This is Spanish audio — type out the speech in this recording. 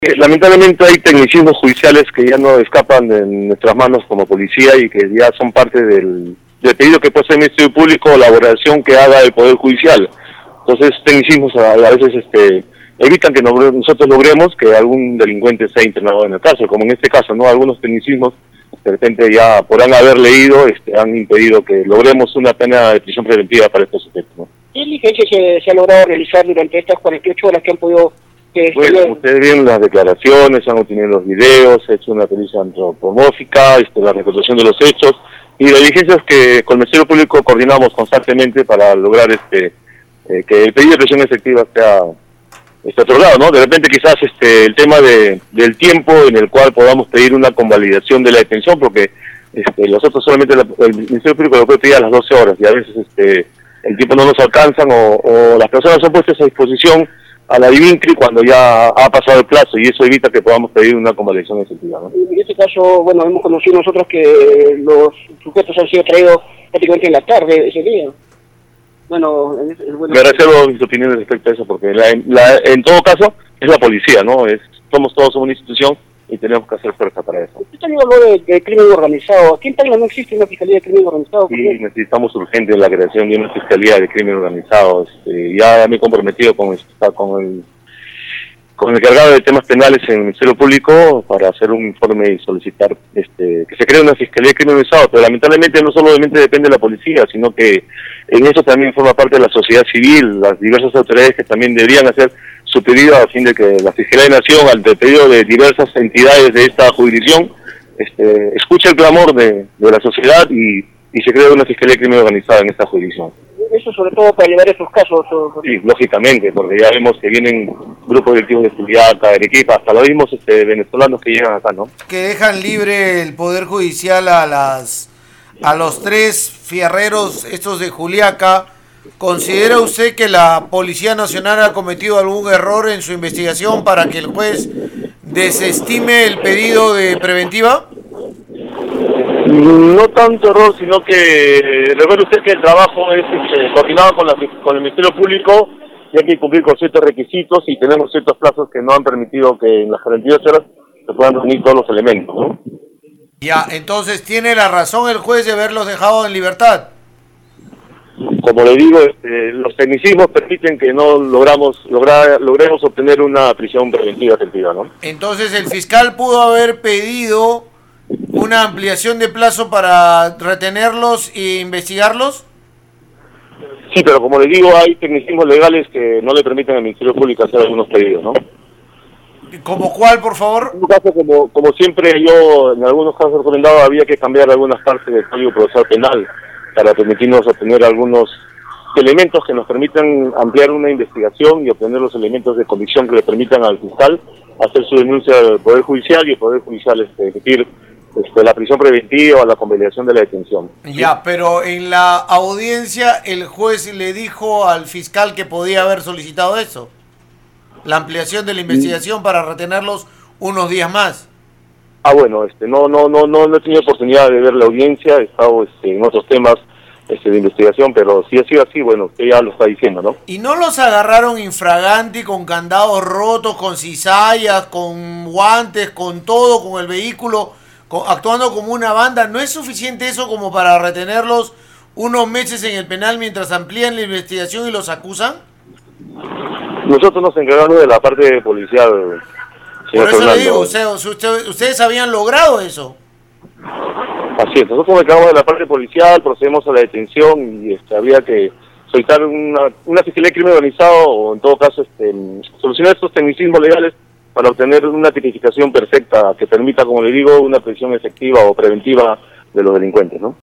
Lamentablemente hay tecnicismos judiciales que ya no escapan de nuestras manos como policía y que ya son parte del pedido que puede hacer el Ministerio Público o la elaboración que haga el Poder Judicial. Entonces, tecnicismos a veces evitan que nosotros logremos que algún delincuente sea internado en el caso, como en este caso, ¿no? Algunos tecnicismos de repente ya podrán haber leído, han impedido que logremos una pena de prisión preventiva para estos sujetos, ¿no? ¿Qué diligencias se ha logrado realizar durante estas 48 horas que han podido... Bueno, ustedes vieron las declaraciones, han obtenido los videos, se ha hecho una pericia antropomórfica, la reconstrucción de los hechos y las diligencias que con el Ministerio Público coordinamos constantemente para lograr que el pedido de prisión efectiva sea otorgado, ¿no? De repente quizás el tema del tiempo en el cual podamos pedir una convalidación de la detención, porque nosotros solamente el Ministerio Público lo puede pedir a las 12 horas y a veces el tiempo no nos alcanzan o las personas son puestas a disposición a la DIVINCRI cuando ya ha pasado el plazo y eso evita que podamos pedir una convalidación efectiva, ¿no? En este caso, bueno, hemos conocido nosotros que los sujetos han sido traídos prácticamente en la tarde ese día. Bueno, me reservo mis opiniones respecto a eso porque en todo caso es la policía, ¿no? Somos todos una institución y tenemos que hacer fuerza para eso. Usted también habló de crimen organizado. Aquí en Tacna no existe una fiscalía de crimen organizado. Sí, necesitamos urgente la creación de una fiscalía de crimen organizado. Ya me he comprometido con el encargado de temas penales en el Ministerio Público para hacer un informe y solicitar que se cree una fiscalía de crimen organizado, pero lamentablemente no solamente depende de la policía, sino que en eso también forma parte de la sociedad civil, las diversas autoridades que también deberían hacer su pedido a fin de que la Fiscalía de Nación, ante el pedido de diversas entidades de esta jurisdicción, escuche el clamor de la sociedad y se cree una Fiscalía de crimen organizado en esta jurisdicción. Eso sobre todo para llevar esos casos. Sí, lógicamente, porque ya vemos que vienen grupos directivos de Juliaca, de Arequipa, hasta los mismos venezolanos que llegan acá, ¿no? Que dejan libre el Poder Judicial a los 3 fierreros estos de Juliaca. ¿Considera usted que la Policía Nacional ha cometido algún error en su investigación para que el juez desestime el pedido de preventiva? No tanto error, sino que recuerde usted que el trabajo es coordinado con el Ministerio Público y hay que cumplir con ciertos requisitos y tenemos ciertos plazos que no han permitido que en las 48 horas se puedan reunir todos los elementos, ¿no? Ya, entonces tiene la razón el juez de haberlos dejado en libertad. Como le digo, los tecnicismos permiten que no logremos obtener una prisión preventiva efectiva, ¿no? Entonces el fiscal pudo haber pedido una ampliación de plazo para retenerlos e investigarlos. Sí, pero como le digo, hay tecnicismos legales que no le permiten al Ministerio Público hacer algunos pedidos, ¿no? ¿Como cuál, por favor? En un caso, como siempre yo en algunos casos he recomendado, había que cambiar algunas partes del Código Procesal Penal para permitirnos obtener algunos elementos que nos permitan ampliar una investigación y obtener los elementos de convicción que le permitan al fiscal hacer su denuncia al Poder Judicial y el Poder Judicial emitir la prisión preventiva o la convalidación de la detención. Ya, pero en la audiencia el juez le dijo al fiscal que podía haber solicitado eso, la ampliación de la investigación para retenerlos unos días más. Bueno, no he tenido oportunidad de ver la audiencia, he estado en otros temas de investigación, pero si ha sido así, bueno, usted ya lo está diciendo, ¿no? ¿Y no los agarraron infraganti, con candados rotos, con cizallas, con guantes, con todo, con el vehículo, actuando como una banda? ¿No es suficiente eso como para retenerlos unos meses en el penal mientras amplían la investigación y los acusan? Nosotros nos encargamos de la parte policial. Por eso le digo, ustedes habían logrado eso. Así es, nosotros nos encargamos de la parte policial, procedemos a la detención y había que solicitar una fiscalía de crimen organizado o en todo caso solucionar estos tecnicismos legales para obtener una tipificación perfecta que permita, como le digo, una prisión efectiva o preventiva de los delincuentes, ¿no?